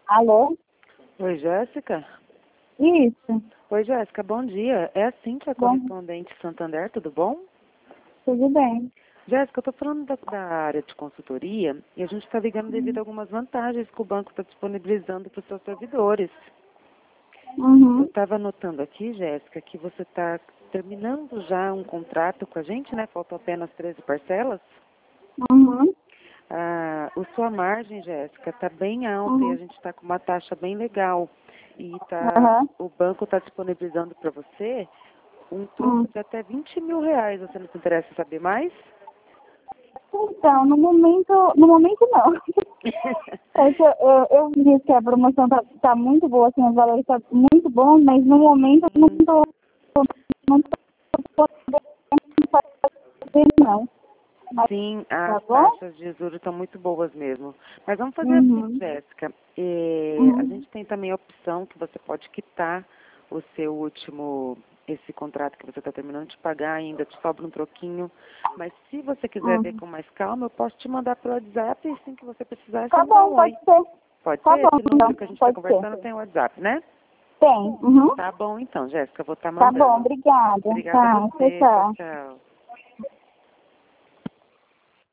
Alô? Oi, Jéssica. Isso. Oi, Jéssica, bom dia. É a Cíntia, Bom, correspondente Santander, tudo bom? tudo bem. Jéssica, eu estou falando da área de consultoria e a gente está ligando devido a algumas vantagens que o banco está disponibilizando para os seus servidores. Eu Uhum. estava anotando aqui, Jéssica, que você está terminando já um contrato com a gente, né? Faltam apenas 13 parcelas. Uhum. A sua margem, Jéssica, está bem alta e a Uhum. gente está com uma taxa bem legal. E Uhum. o banco está disponibilizando para você um troco Uhum. de até R$ 20.000. Você não se interessa em saber mais? Então, no momento não. É que eu vi que a promoção tá muito boa, assim, os valores estão muito bons, mas no momento eu Hum, não tô podendo fazer, não. Mas, sim, tá as bom? taxas de juros estão muito boas mesmo. Mas vamos fazer assim, Uhum. Jéssica. A Uhum. gente tem também a opção que você pode quitar o seu esse contrato que você está terminando de pagar, ainda te sobra um troquinho. Mas se você quiser ver Uhum. com mais calma, eu posso te mandar pelo WhatsApp e assim que você precisar, é só Tá me dar bom, um pode oi. ser. Pode Tá ser? bom, Esse então, número que a gente está pode ser. conversando tem o WhatsApp, né? Tem. Uhum. Tá bom então, Jéssica, eu vou estar Tá bom, mandando. obrigada. Obrigada a Tá, tchau, você. Tchau, tchau. tchau.